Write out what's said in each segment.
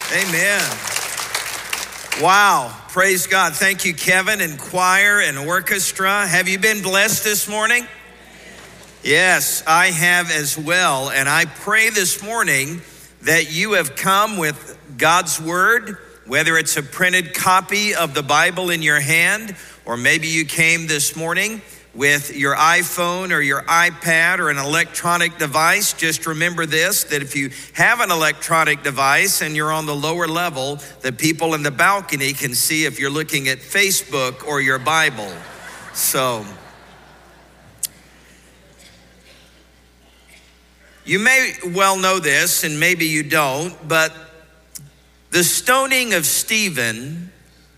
Amen. Wow, praise God. Thank you, Kevin, and choir and orchestra. Have you been blessed this morning? Yes, I have as well. And I pray this morning that you have come with God's word, whether it's a printed copy of the Bible in your hand, or maybe you came this morning with your iPhone or your iPad or an electronic device. Just remember this, that if you have an electronic device and you're on the lower level, the people in the balcony can see if you're looking at Facebook or your Bible. So you may well know this, and maybe you don't, but the stoning of Stephen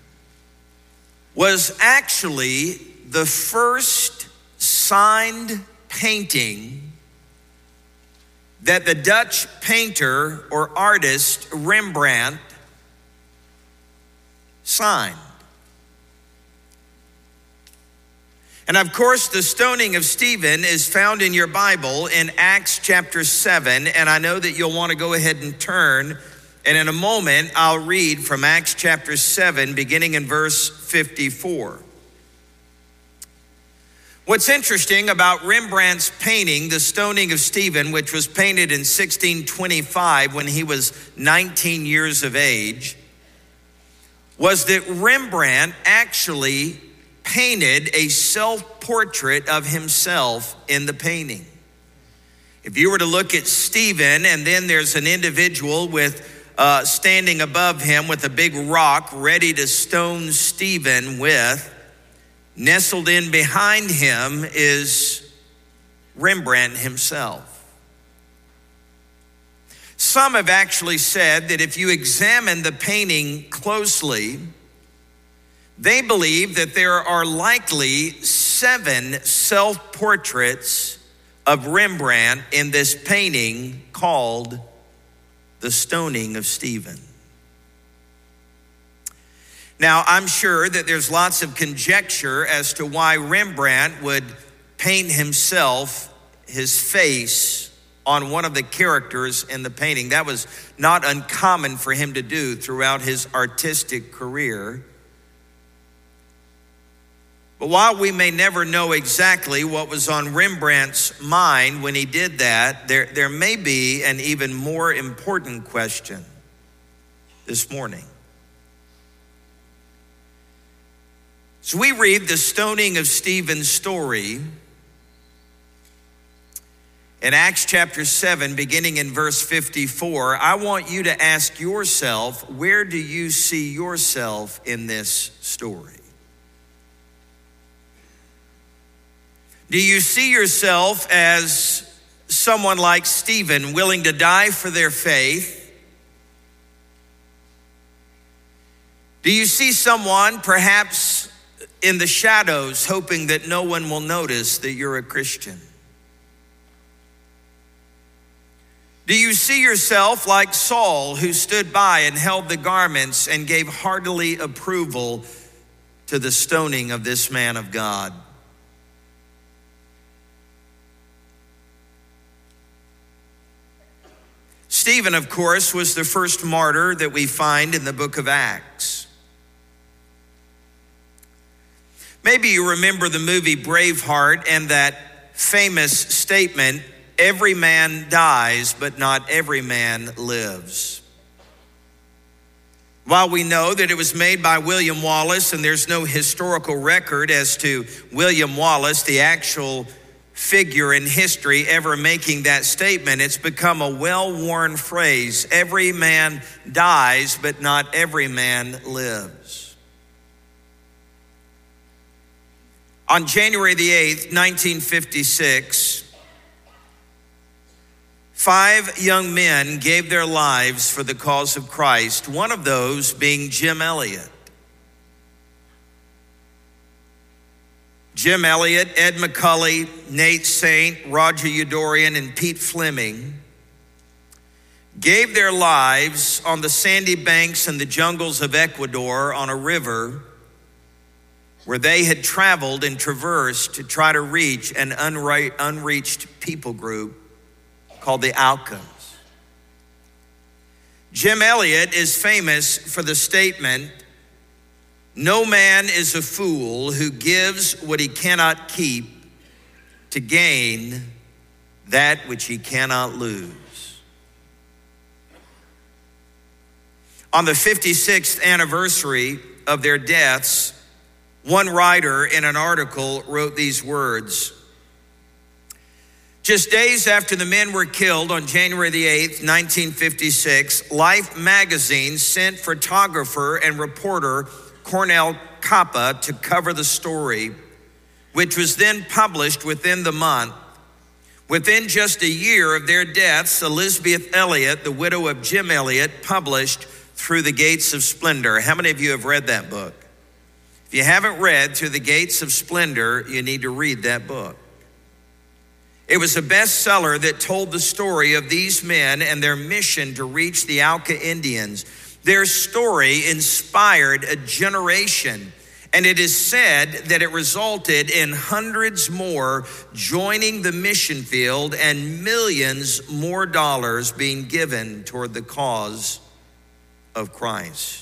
was actually the first signed painting that the Dutch painter or artist Rembrandt signed. And of course, the stoning of Stephen is found in your Bible in Acts chapter 7, and I know that you'll want to go ahead and turn, and in a moment, I'll read from Acts chapter 7, beginning in verse 54. What's interesting about Rembrandt's painting, The Stoning of Stephen, which was painted in 1625 when he was 19 years of age, was that Rembrandt actually painted a self-portrait of himself in the painting. If you were to look at Stephen, and then there's an individual with standing above him with a big rock ready to stone Stephen with, nestled in behind him is Rembrandt himself. Some have actually said that if you examine the painting closely, they believe that there are likely 7 self-portraits of Rembrandt in this painting called The Stoning of Stephen. Now, I'm sure that there's lots of conjecture as to why Rembrandt would paint himself, his face, on one of the characters in the painting. That was not uncommon for him to do throughout his artistic career. But while we may never know exactly what was on Rembrandt's mind when he did that, there may be an even more important question this morning. So we read the stoning of Stephen's story in Acts chapter 7, beginning in verse 54. I want you to ask yourself, where do you see yourself in this story? Do you see yourself as someone like Stephen, willing to die for their faith? Do you see someone perhaps in the shadows, hoping that no one will notice that you're a Christian? Do you see yourself like Saul, who stood by and held the garments and gave heartily approval to the stoning of this man of God? Stephen, of course, was the first martyr that we find in the book of Acts. Maybe you remember the movie Braveheart and that famous statement, every man dies, but not every man lives. While we know that it was made by William Wallace, and there's no historical record as to William Wallace, the actual figure in history, ever making that statement, it's become a well-worn phrase. Every man dies, but not every man lives. On January the 8th, 1956, 5 young men gave their lives for the cause of Christ, one of those being Jim Elliot. Jim Elliot, Ed McCully, Nate Saint, Roger Eudorian, and Pete Fleming gave their lives on the sandy banks and the jungles of Ecuador on a river where they had traveled and traversed to try to reach an unreached people group called the Aucans. Jim Elliot is famous for the statement, "No man is a fool who gives what he cannot keep to gain that which he cannot lose." On the 56th anniversary of their deaths, one writer in an article wrote these words: "Just days after the men were killed on January the 8th, 1956, Life magazine sent photographer and reporter Cornell Coppa to cover the story, which was then published within the month. Within just a year of their deaths, Elizabeth Elliot, the widow of Jim Elliot, published Through the Gates of Splendor." How many of you have read that book? If you haven't read Through the Gates of Splendor, you need to read that book. It was a bestseller that told the story of these men and their mission to reach the Auca Indians. Their story inspired a generation, and it is said that it resulted in hundreds more joining the mission field and millions more dollars being given toward the cause of Christ.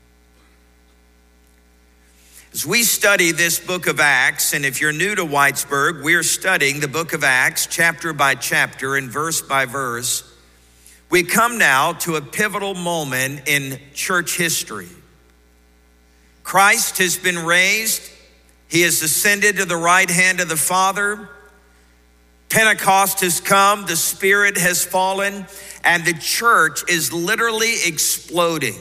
As we study this book of Acts, and if you're new to Whitesburg, we're studying the book of Acts chapter by chapter and verse by verse. We come now to a pivotal moment in church history. Christ has been raised. He has ascended to the right hand of the Father. Pentecost has come, the Spirit has fallen, and the church is literally exploding.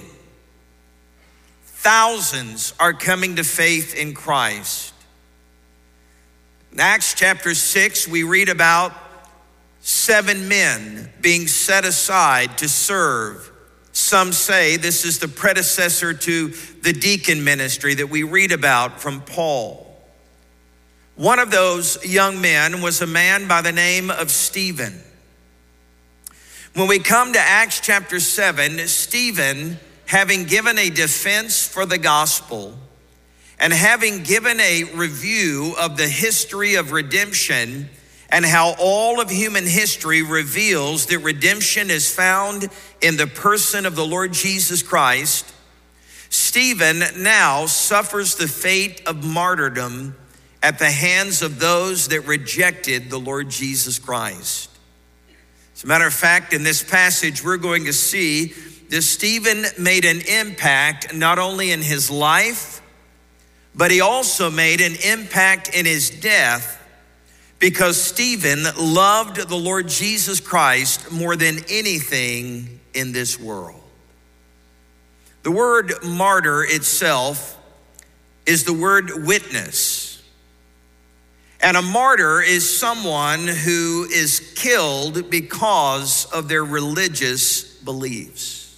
Thousands are coming to faith in Christ. In Acts chapter 6, we read about 7 men being set aside to serve. Some say this is the predecessor to the deacon ministry that we read about from Paul. One of those young men was a man by the name of Stephen. When we come to Acts chapter 7, Stephen, having given a defense for the gospel and having given a review of the history of redemption and how all of human history reveals that redemption is found in the person of the Lord Jesus Christ, Stephen now suffers the fate of martyrdom at the hands of those that rejected the Lord Jesus Christ. As a matter of fact, in this passage, we're going to see that Stephen made an impact not only in his life, but he also made an impact in his death, because Stephen loved the Lord Jesus Christ more than anything in this world. The word martyr itself is the word witness. And a martyr is someone who is killed because of their religious beliefs.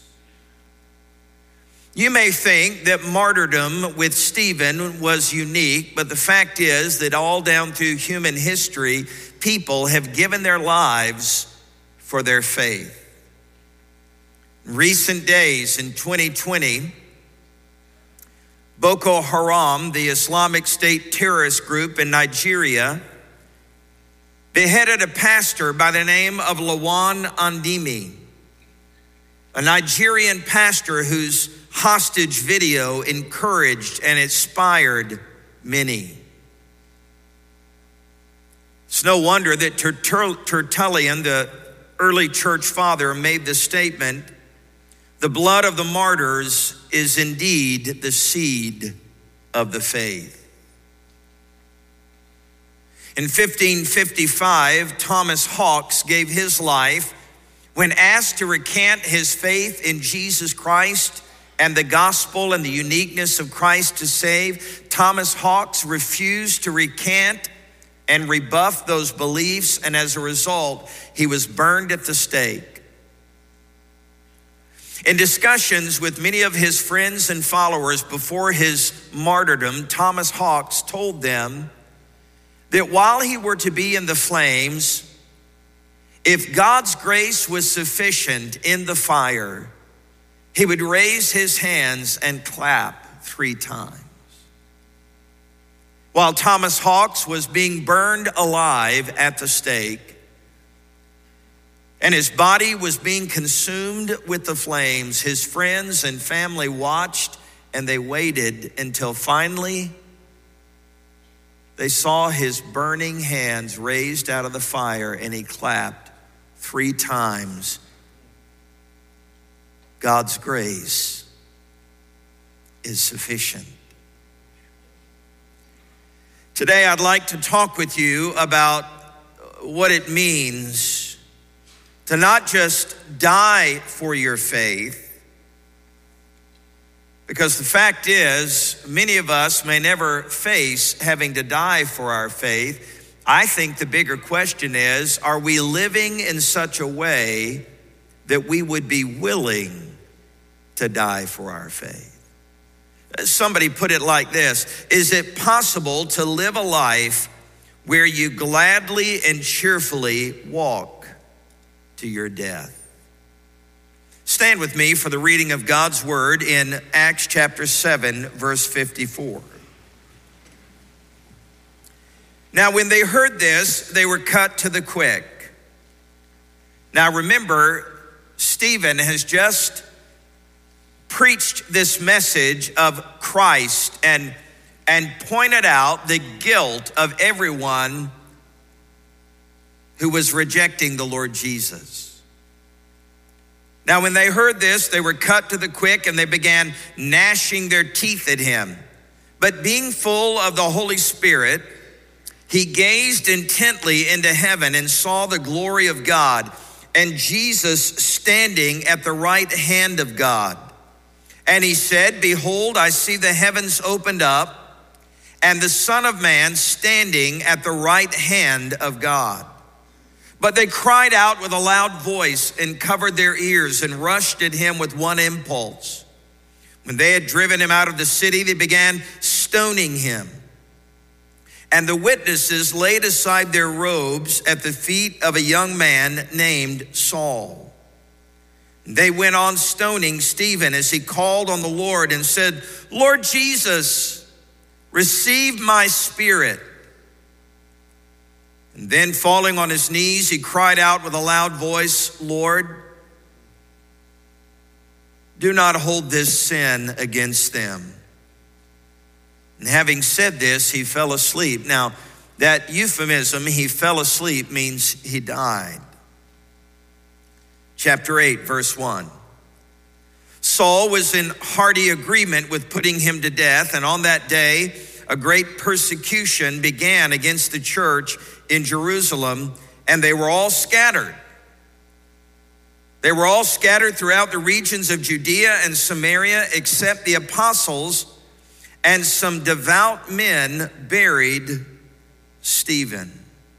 You may think that martyrdom with Stephen was unique, but the fact is that all down through human history, people have given their lives for their faith. In recent days, in 2020, Boko Haram, the Islamic State terrorist group in Nigeria, beheaded a pastor by the name of Lawan Andimi, a Nigerian pastor whose hostage video encouraged and inspired many. It's no wonder that Tertullian, the early church father, made the statement, "The blood of the martyrs is indeed the seed of the faith." In 1555, Thomas Hawks gave his life when asked to recant his faith in Jesus Christ and the gospel and the uniqueness of Christ to save. Thomas Hawks refused to recant and rebuff those beliefs, and as a result, he was burned at the stake. In discussions with many of his friends and followers before his martyrdom, Thomas Hawks told them that while he were to be in the flames, if God's grace was sufficient in the fire, he would raise his hands and clap 3 times. While Thomas Hawks was being burned alive at the stake, and his body was being consumed with the flames. His friends and family watched, and they waited until finally they saw his burning hands raised out of the fire, and he clapped 3 times. God's grace is sufficient. Today, I'd like to talk with you about what it means to not just die for your faith, because the fact is, many of us may never face having to die for our faith. I think the bigger question is, are we living in such a way that we would be willing to die for our faith? Somebody put it like this: is it possible to live a life where you gladly and cheerfully walk to your death? Stand with me for the reading of God's word in Acts chapter 7, verse 54. Now, when they heard this, they were cut to the quick. Now, remember, Stephen has just preached this message of Christ and pointed out the guilt of everyone who was rejecting the Lord Jesus. Now, when they heard this, they were cut to the quick, and they began gnashing their teeth at him. But being full of the Holy Spirit, he gazed intently into heaven and saw the glory of God and Jesus standing at the right hand of God. And he said, "Behold, I see the heavens opened up, and the Son of Man standing at the right hand of God." But they cried out with a loud voice and covered their ears and rushed at him with one impulse. When they had driven him out of the city, they began stoning him. And the witnesses laid aside their robes at the feet of a young man named Saul. They went on stoning Stephen as he called on the Lord and said, "Lord Jesus, receive my spirit." And then falling on his knees, he cried out with a loud voice, "Lord, do not hold this sin against them." And having said this, he fell asleep. Now, that euphemism, he fell asleep, means he died. Chapter 8, verse 1. Saul was in hearty agreement with putting him to death, and on that day, a great persecution began against the church in Jerusalem, and they were all scattered. They were all scattered throughout the regions of Judea and Samaria, except the apostles, and some devout men buried Stephen.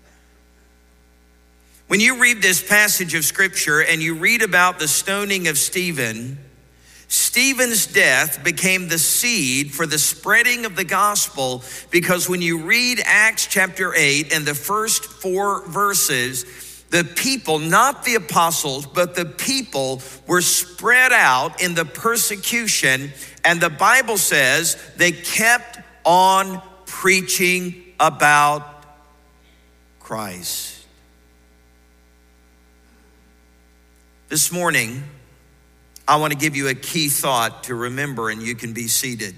When you read this passage of scripture and you read about the stoning of Stephen, Stephen's death became the seed for the spreading of the gospel, because when you read Acts chapter 8 and the first 4 verses, the people, not the apostles, but the people were spread out in the persecution, and the Bible says they kept on preaching about Christ. This morning, I want to give you a key thought to remember, and you can be seated.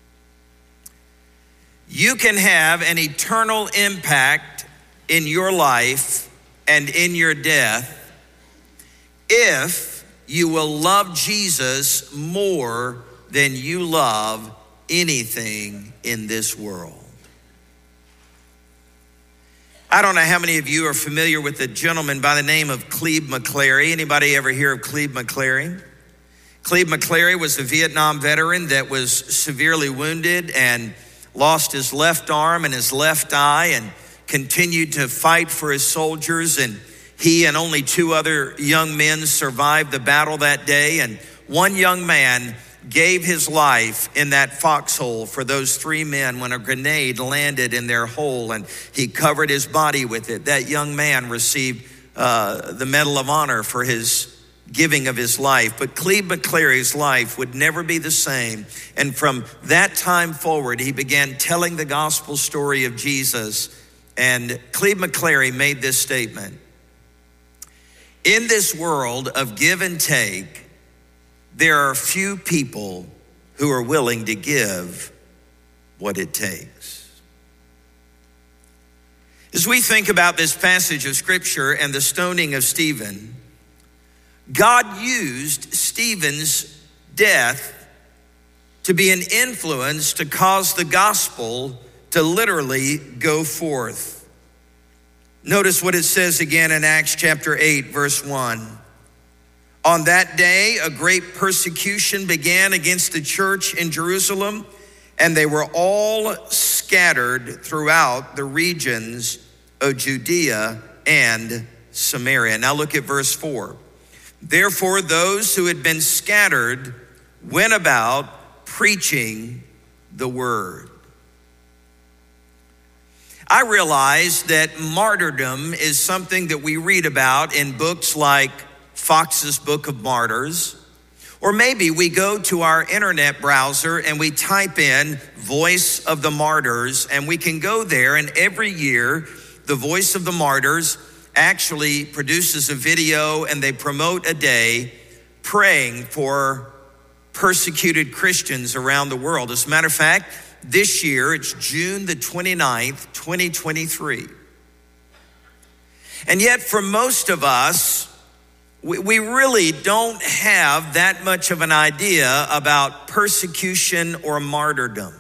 You can have an eternal impact in your life and in your death if you will love Jesus more than you love anything in this world. I don't know how many of you are familiar with a gentleman by the name of Cleve McClary. Anybody ever hear of Cleve McClary? Cleve McClary was a Vietnam veteran that was severely wounded and lost his left arm and his left eye and continued to fight for his soldiers. And he and only 2 other young men survived the battle that day. And one young man gave his life in that foxhole for those 3 men when a grenade landed in their hole, and he covered his body with it. That young man received the Medal of Honor for his giving of his life. But Cleve McClary's life would never be the same. And from that time forward, he began telling the gospel story of Jesus. And Cleve McClary made this statement: In this world of give and take, there are few people who are willing to give what it takes. As we think about this passage of Scripture and the stoning of Stephen, God used Stephen's death to be an influence to cause the gospel to literally go forth. Notice what it says again in Acts chapter 8, verse 1. On that day, a great persecution began against the church in Jerusalem, and they were all scattered throughout the regions of Judea and Samaria. Now look at verse 4. Therefore, those who had been scattered went about preaching the word. I realize that martyrdom is something that we read about in books like Fox's Book of Martyrs, or maybe we go to our internet browser and we type in Voice of the Martyrs, and we can go there, and every year the Voice of the Martyrs actually produces a video and they promote a day praying for persecuted Christians around the world. As a matter of fact, this year, it's June the 29th, 2023. And yet for most of us, we really don't have that much of an idea about persecution or martyrdom.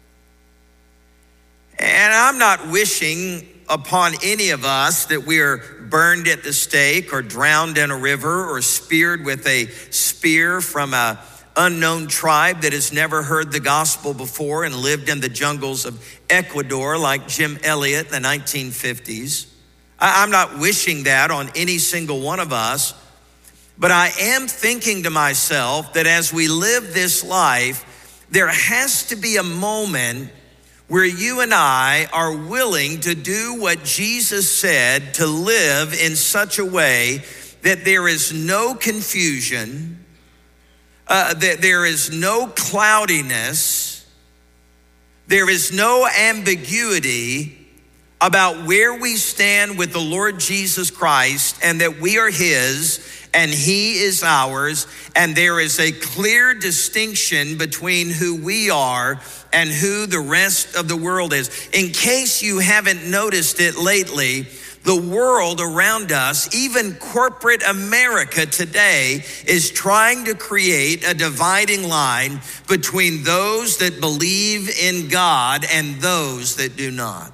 And I'm not wishing upon any of us that we are burned at the stake or drowned in a river or speared with a spear from an unknown tribe that has never heard the gospel before and lived in the jungles of Ecuador like Jim Elliot in the 1950s. I'm not wishing that on any single one of us, but I am thinking to myself that as we live this life, there has to be a moment where you and I are willing to do what Jesus said, to live in such a way that there is no confusion, that there is no cloudiness, there is no ambiguity about where we stand with the Lord Jesus Christ, and that we are His and He is ours, and there is a clear distinction between who we are and who the rest of the world is. In case you haven't noticed it lately, the world around us, even corporate America today, is trying to create a dividing line between those that believe in God and those that do not.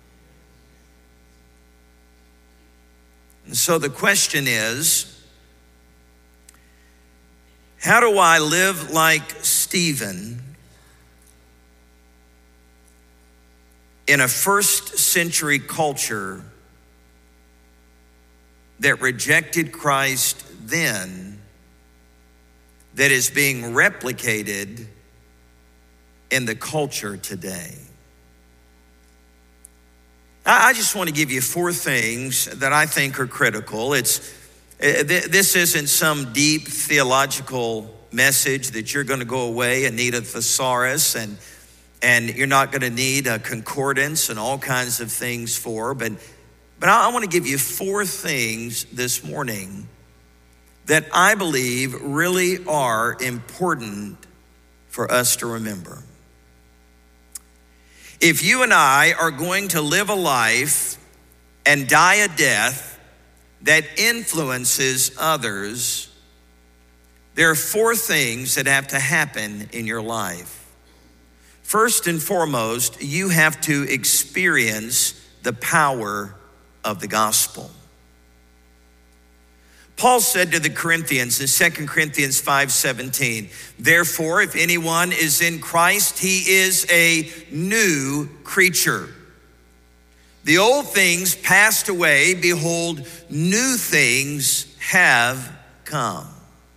And so the question is, how do I live like Stephen in a first century culture that rejected Christ then, that is being replicated in the culture today? I just want to give you 4 things that I think are critical. This isn't some deep theological message that you're going to go away and need a thesaurus and you're not going to need a concordance and all kinds of things for. But I want to give you 4 things this morning that I believe really are important for us to remember. If you and I are going to live a life and die a death that influences others, there are 4 things that have to happen in your life. First and foremost, you have to experience the power of the gospel. Paul said to the Corinthians in 2 Corinthians 5:17, therefore, if anyone is in Christ, he is a new creature. The old things passed away, behold, new things have come.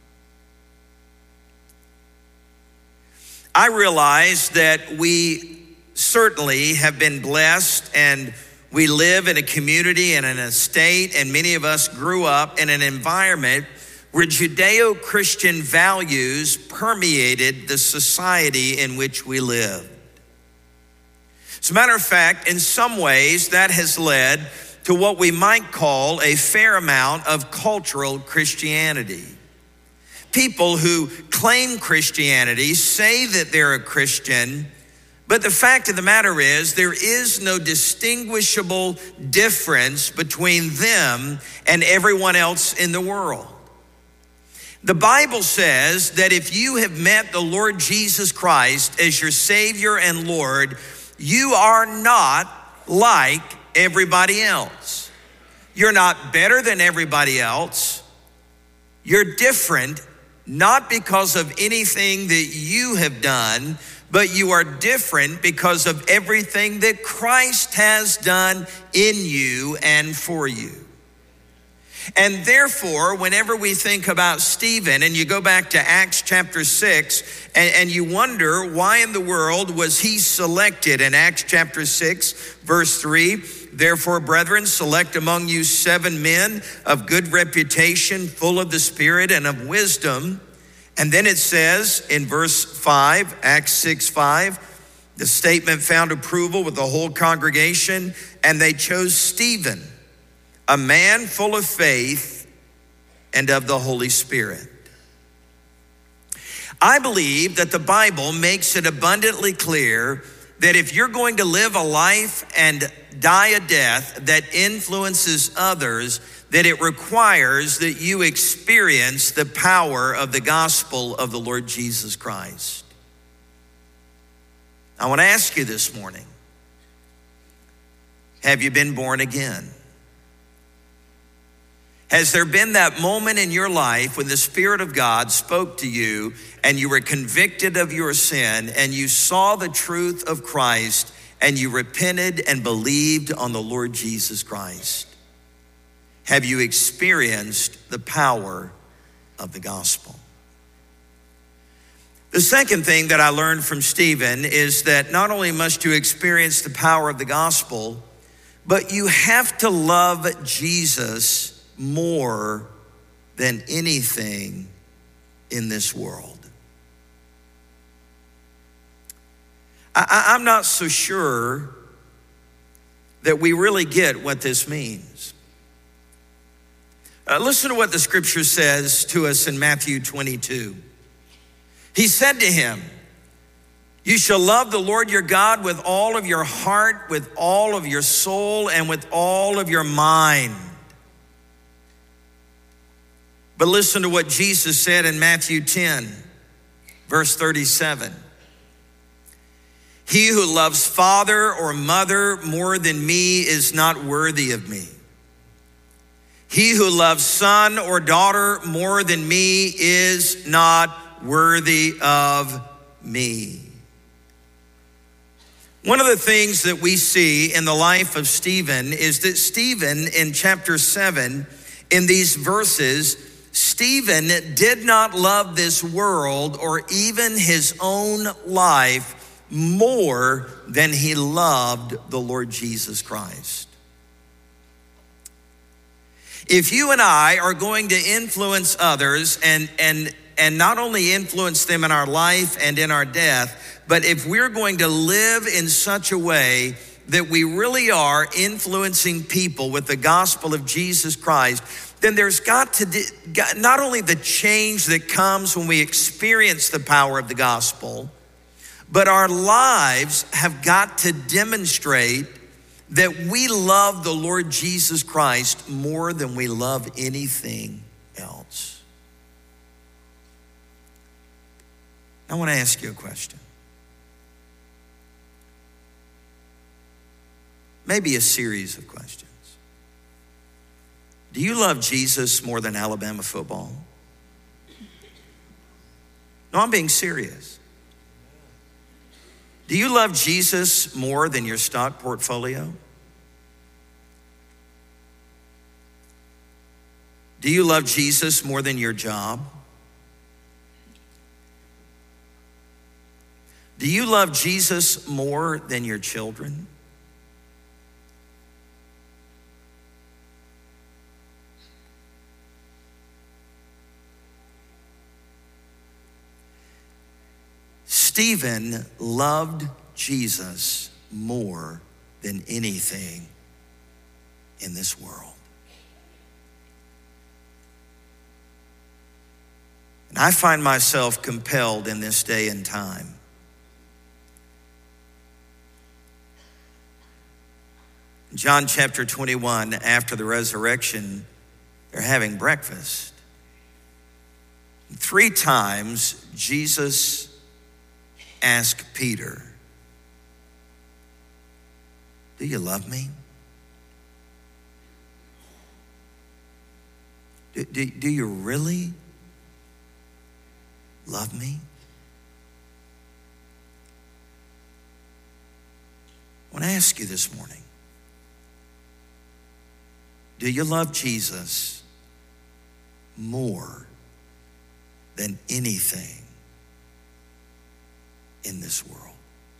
I realize that we certainly have been blessed, and we live in a community and in a state, and many of us grew up in an environment where Judeo-Christian values permeated the society in which we live. As a matter of fact, in some ways, that has led to what we might call a fair amount of cultural Christianity. People who claim Christianity say that they're a Christian, but the fact of the matter is there is no distinguishable difference between them and everyone else in the world. The Bible says that if you have met the Lord Jesus Christ as your Savior and Lord, you are not like everybody else. You're not better than everybody else. You're different, not because of anything that you have done, but you are different because of everything that Christ has done in you and for you. And therefore, whenever we think about Stephen, and you go back to Acts chapter 6, and you wonder why in the world was he selected? In Acts chapter 6, verse 3, therefore, brethren, select among you 7 men of good reputation, full of the Spirit and of wisdom. And then it says in verse 5, Acts 6:5, the statement found approval with the whole congregation, and they chose Stephen, a man full of faith and of the Holy Spirit. I believe that the Bible makes it abundantly clear that if you're going to live a life and die a death that influences others, that it requires that you experience the power of the gospel of the Lord Jesus Christ. I want to ask you this morning, have you been born again? Has there been that moment in your life when the Spirit of God spoke to you and you were convicted of your sin and you saw the truth of Christ and you repented and believed on the Lord Jesus Christ? Have you experienced the power of the gospel? The second thing that I learned from Stephen is that not only must you experience the power of the gospel, but you have to love Jesus more than anything in this world. I'm not so sure that we really get what this means. Listen to what the scripture says to us in Matthew 22. He said to him, you shall love the Lord your God with all of your heart, with all of your soul, and with all of your mind. But listen to what Jesus said in Matthew 10, verse 37. He who loves father or mother more than me is not worthy of me. He who loves son or daughter more than me is not worthy of me. One of the things that we see in the life of Stephen is that Stephen in chapter 7, in these verses, Stephen did not love this world or even his own life more than he loved the Lord Jesus Christ. If you and I are going to influence others and not only influence them in our life and in our death, but if we're going to live in such a way that we really are influencing people with the gospel of Jesus Christ, then there's got to not only the change that comes when we experience the power of the gospel, but our lives have got to demonstrate that we love the Lord Jesus Christ more than we love anything else. I want to ask you a question. Maybe a series of questions. Do you love Jesus more than Alabama football? No, I'm being serious. Do you love Jesus more than your stock portfolio? Do you love Jesus more than your job? Do you love Jesus more than your children? Stephen loved Jesus more than anything in this world. And I find myself compelled in this day and time John chapter 21, after the resurrection, they're having breakfast. 3 times Jesus asked Peter, "Do you love me? Do you really love me?" I want to ask you this morning, do you love Jesus more than anything in this world?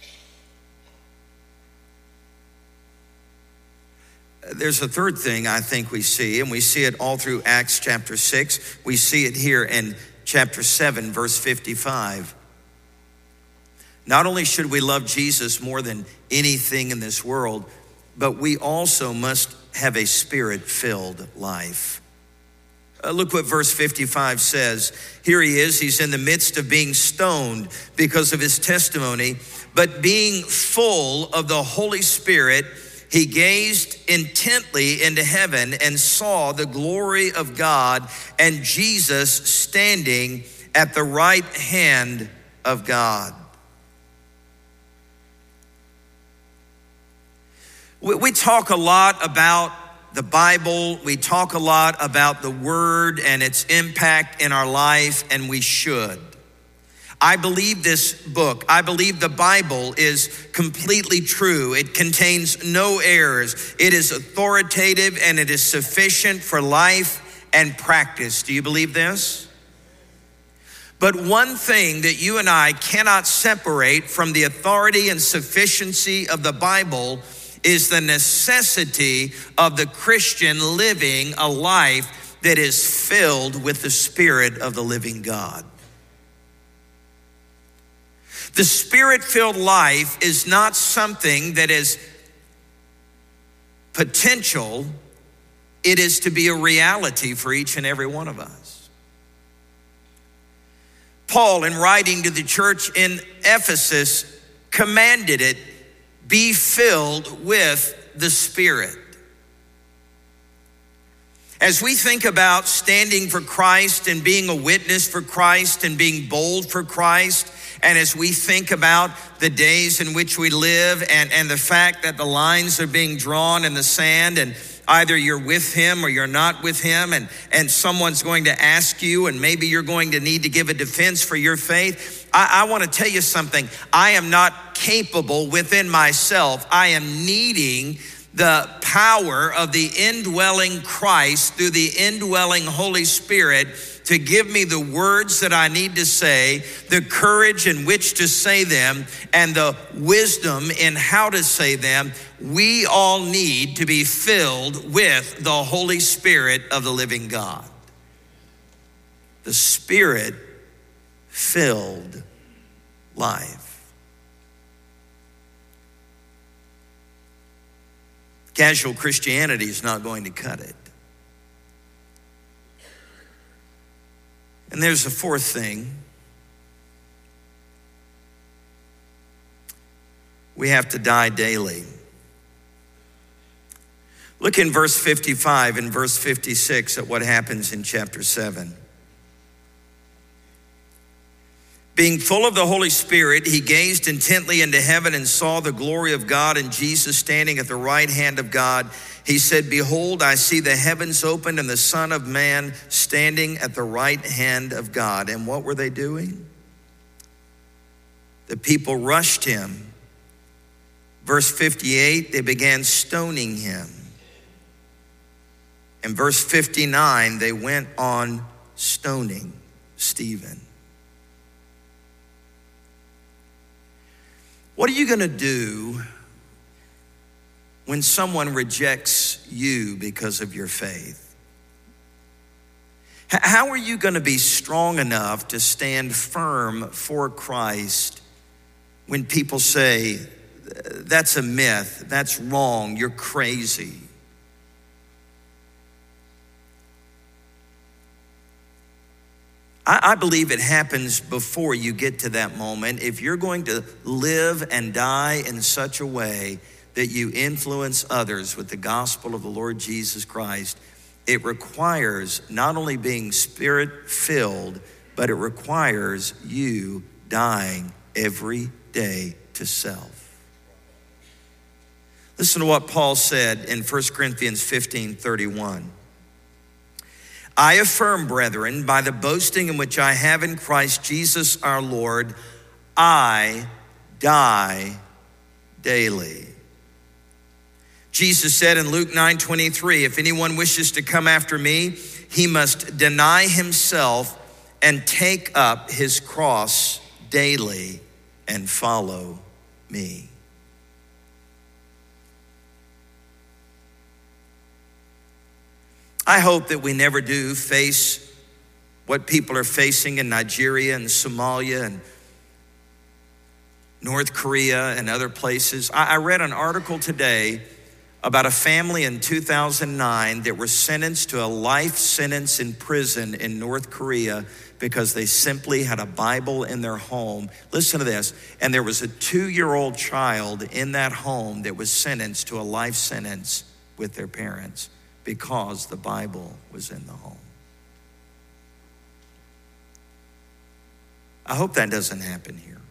There's a third thing I think we see, and we see it all through Acts chapter 6. We see it here in chapter 7, verse 55. Not only should we love Jesus more than anything in this world, but we also must have a spirit-filled life. Look what verse 55 says. Here he is, he's in the midst of being stoned because of his testimony, but being full of the Holy Spirit, he gazed intently into heaven and saw the glory of God and Jesus standing at the right hand of God. We talk a lot about the Bible. We talk a lot about the Word and its impact in our life, and we should. I believe this book, I believe the Bible is completely true. It contains no errors. It is authoritative and it is sufficient for life and practice. Do you believe this? But one thing that you and I cannot separate from the authority and sufficiency of the Bible is the necessity of the Christian living a life that is filled with the Spirit of the living God. The Spirit-filled life is not something that is potential. It is to be a reality for each and every one of us. Paul, in writing to the church in Ephesus, commanded it, be filled with the Spirit. As we think about standing for Christ and being a witness for Christ and being bold for Christ, and as we think about the days in which we live and the fact that the lines are being drawn in the sand and either you're with him or you're not with him, and someone's going to ask you, and maybe you're going to need to give a defense for your faith. I want to tell you something. I am not capable within myself. I am needing the power of the indwelling Christ through the indwelling Holy Spirit to give me the words that I need to say, the courage in which to say them, and the wisdom in how to say them. We all need to be filled with the Holy Spirit of the living God. The Spirit-filled life. Casual Christianity is not going to cut it. And there's a fourth thing. We have to die daily. Look in verse 55 and verse 56 at what happens in chapter 7. Being full of the Holy Spirit, he gazed intently into heaven and saw the glory of God and Jesus standing at the right hand of God. He said, behold, I see the heavens opened and the Son of Man standing at the right hand of God. And what were they doing? The people rushed him. Verse 58, they began stoning him. In verse 59, they went on stoning Stephen. What are you going to do when someone rejects you because of your faith? How are you going to be strong enough to stand firm for Christ when people say, that's a myth, that's wrong, you're crazy? I believe it happens before you get to that moment. If you're going to live and die in such a way that you influence others with the gospel of the Lord Jesus Christ, it requires not only being Spirit-filled, but it requires you dying every day to self. Listen to what Paul said in 1 Corinthians 15:31. I affirm, brethren, by the boasting in which I have in Christ Jesus our Lord, I die daily. Jesus said in Luke 9:23, if anyone wishes to come after me, he must deny himself and take up his cross daily and follow me. I hope that we never do face what people are facing in Nigeria and Somalia and North Korea and other places. I read an article today about a family in 2009 that were sentenced to a life sentence in prison in North Korea because they simply had a Bible in their home. Listen to this. And there was a 2-year-old child in that home that was sentenced to a life sentence with their parents because the Bible was in the home. I hope that doesn't happen here.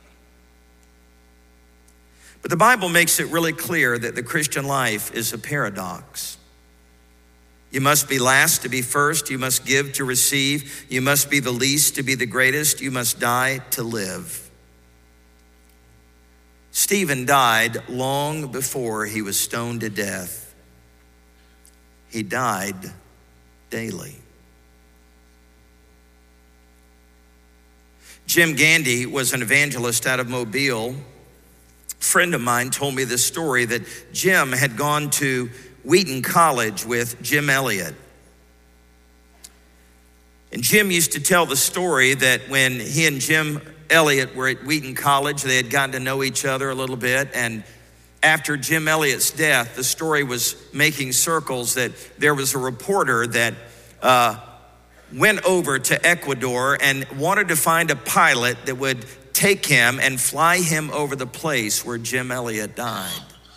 But the Bible makes it really clear that the Christian life is a paradox. You must be last to be first. You must give to receive. You must be the least to be the greatest. You must die to live. Stephen died long before he was stoned to death. He died daily. Jim Gandy was an evangelist out of Mobile. A friend of mine told me this story that Jim had gone to Wheaton College with Jim Elliot. And Jim used to tell the story that when he and Jim Elliot were at Wheaton College, they had gotten to know each other a little bit, and after Jim Elliot's death, the story was making circles that there was a reporter that went over to Ecuador and wanted to find a pilot that would take him and fly him over the place where Jim Elliot died.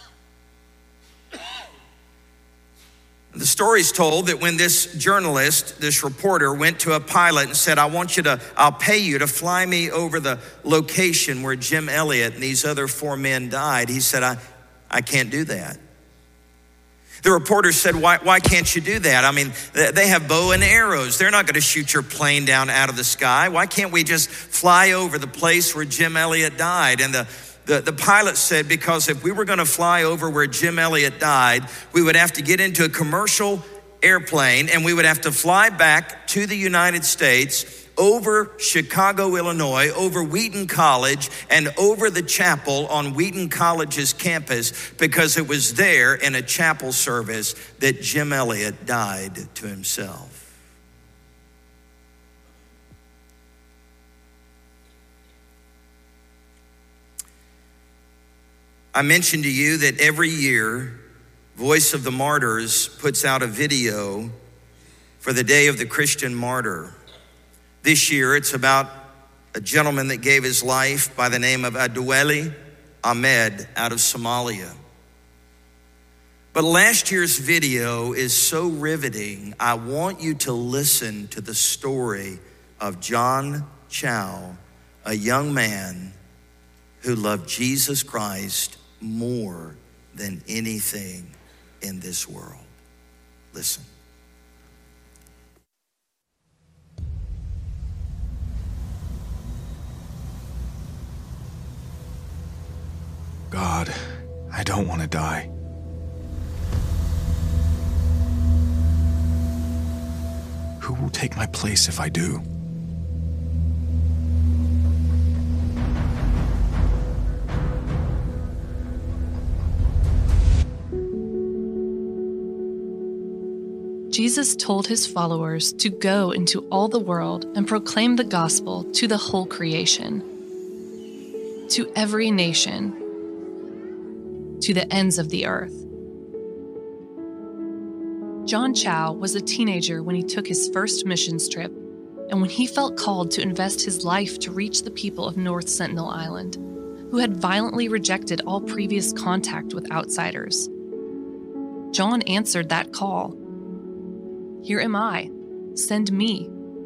The story's told that when this journalist, this reporter, went to a pilot and said, I'll pay you to fly me over the location where Jim Elliot and these other 4 men died, he said, I can't do that. The reporter said, why can't you do that? I mean, they have bow and arrows. They're not going to shoot your plane down out of the sky. Why can't we just fly over the place where Jim Elliot died? And the pilot said, because if we were going to fly over where Jim Elliot died, we would have to get into a commercial airplane and we would have to fly back to the United States, over Chicago, Illinois, over Wheaton College, and over the chapel on Wheaton College's campus, because it was there in a chapel service that Jim Elliot died to himself. I mentioned to you that every year, Voice of the Martyrs puts out a video for the Day of the Christian Martyr. This year, it's about a gentleman that gave his life by the name of Adewale Ahmed out of Somalia. But last year's video is so riveting, I want you to listen to the story of John Chow, a young man who loved Jesus Christ more than anything in this world. Listen. God, I don't want to die. Who will take my place if I do? Jesus told his followers to go into all the world and proclaim the gospel to the whole creation, to every nation, to the ends of the earth. John Chow was a teenager when he took his first missions trip and when he felt called to invest his life to reach the people of North Sentinel Island, who had violently rejected all previous contact with outsiders. John answered that call. "Here am I. Send me."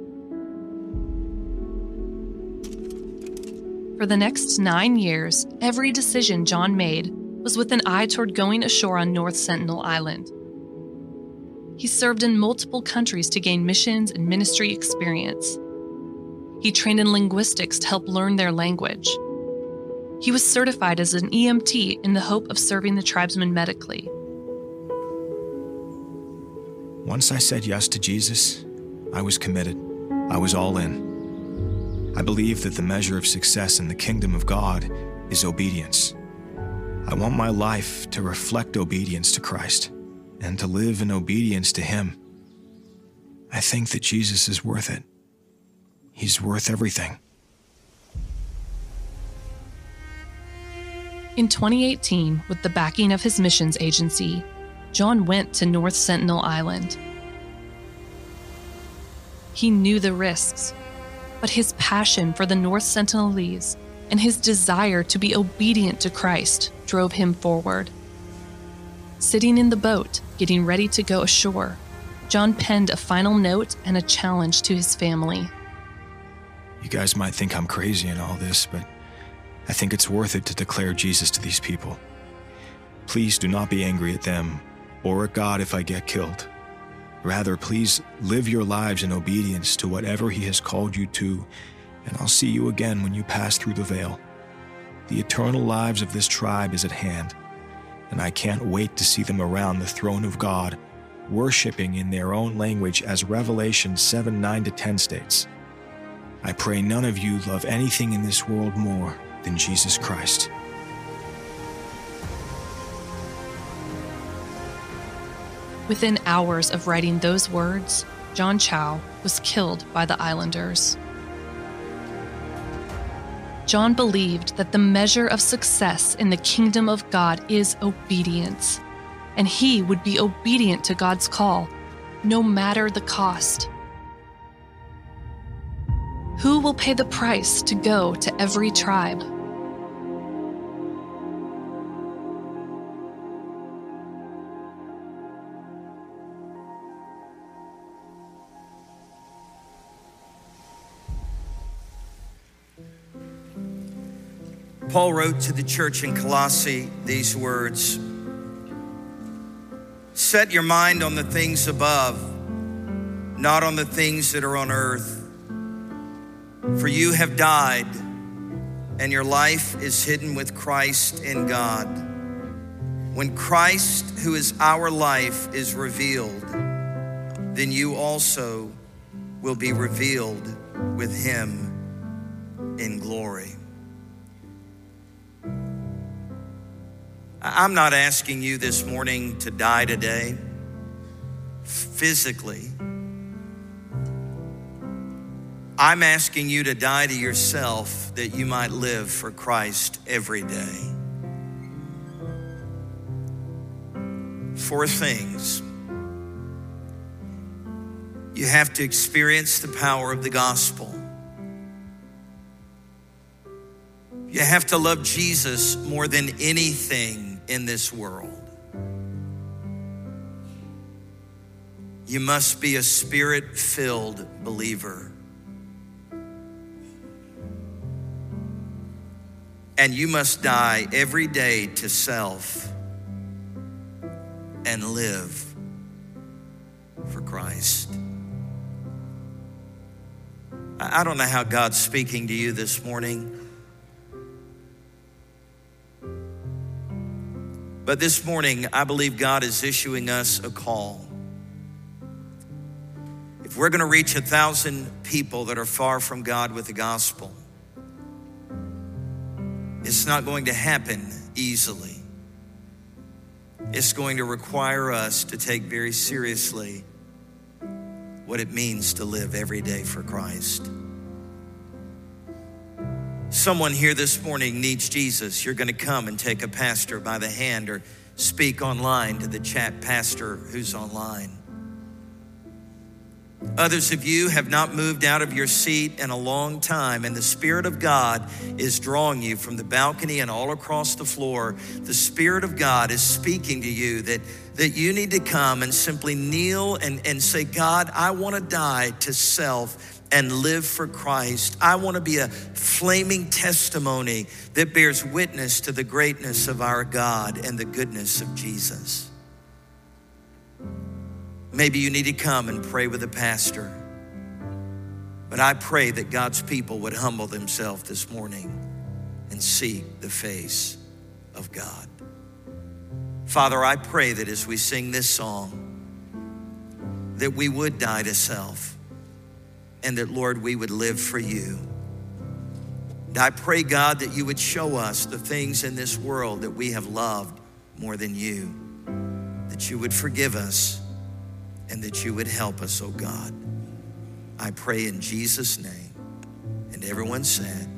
For the next 9 years, every decision John made was with an eye toward going ashore on North Sentinel Island. He served in multiple countries to gain missions and ministry experience. He trained in linguistics to help learn their language. He was certified as an EMT in the hope of serving the tribesmen medically. Once I said yes to Jesus, I was committed. I was all in. I believe that the measure of success in the kingdom of God is obedience. I want my life to reflect obedience to Christ and to live in obedience to Him. I think that Jesus is worth it. He's worth everything. In 2018, with the backing of his missions agency, John went to North Sentinel Island. He knew the risks, but his passion for the North Sentinelese and his desire to be obedient to Christ drove him forward. Sitting in the boat, getting ready to go ashore, John penned a final note and a challenge to his family. You guys might think I'm crazy in all this, but I think it's worth it to declare Jesus to these people. Please do not be angry at them or at God if I get killed. Rather, please live your lives in obedience to whatever He has called you to, and I'll see you again when you pass through the veil. The eternal lives of this tribe is at hand, and I can't wait to see them around the throne of God, worshiping in their own language as Revelation 7:9-10 states. I pray none of you love anything in this world more than Jesus Christ. Within hours of writing those words, John Chau was killed by the islanders. John believed that the measure of success in the kingdom of God is obedience, and he would be obedient to God's call, no matter the cost. Who will pay the price to go to every tribe? Paul wrote to the church in Colossae these words: "Set your mind on the things above, not on the things that are on earth. For you have died, and your life is hidden with Christ in God. When Christ, who is our life, is revealed, then you also will be revealed with Him in glory." I'm not asking you this morning to die today, physically. I'm asking you to die to yourself that you might live for Christ every day. 4 things. You have to experience the power of the gospel. You have to love Jesus more than anything in this world. You must be a Spirit-filled believer. And you must die every day to self and live for Christ. I don't know how God's speaking to you this morning, but this morning, I believe God is issuing us a call. If we're gonna reach 1,000 people that are far from God with the gospel, it's not going to happen easily. It's going to require us to take very seriously what it means to live every day for Christ. Someone here this morning needs Jesus. You're going to come and take a pastor by the hand or speak online to the chat pastor who's online. Others of you have not moved out of your seat in a long time, and the Spirit of God is drawing you from the balcony and all across the floor. The Spirit of God is speaking to you that you need to come and simply kneel and say, God, I want to die to self and live for Christ. I want to be a flaming testimony that bears witness to the greatness of our God and the goodness of Jesus. Maybe you need to come and pray with a pastor. But I pray that God's people would humble themselves this morning and seek the face of God. Father, I pray that as we sing this song, that we would die to self and that, Lord, we would live for you. And I pray, God, that you would show us the things in this world that we have loved more than you, that you would forgive us, and that you would help us, oh God. I pray in Jesus' name. And everyone said,